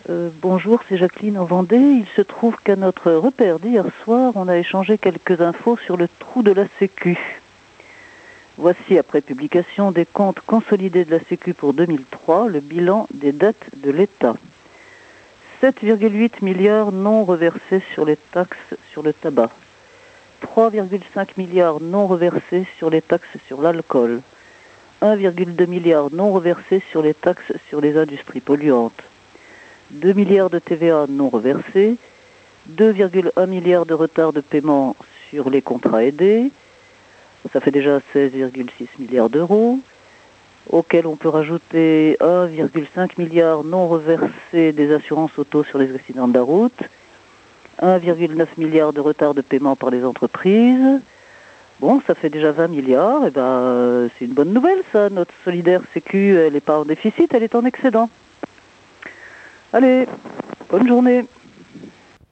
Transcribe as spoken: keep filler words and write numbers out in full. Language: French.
Euh, bonjour, c'est Jacqueline en Vendée. Il se trouve qu'à notre repère d'hier soir, on a échangé quelques infos sur le trou de la Sécu. Voici, après publication des comptes consolidés de la Sécu pour deux mille trois, le bilan des dettes de l'État. sept virgule huit milliards non reversés sur les taxes sur le tabac. trois virgule cinq milliards non reversés sur les taxes sur l'alcool. un virgule deux milliard non reversés sur les taxes sur les industries polluantes. deux milliards de T V A non reversés, deux virgule un milliard de retard de paiement sur les contrats aidés, ça fait déjà seize virgule six milliards d'euros, auquel on peut rajouter un virgule cinq milliard non reversés des assurances auto sur les accidents de la route, un virgule neuf milliard de retard de paiement par les entreprises. Bon, ça fait déjà vingt milliards, et ben c'est une bonne nouvelle ça, notre solidaire Sécu, elle n'est pas en déficit, elle est en excédent. Allez, bonne journée.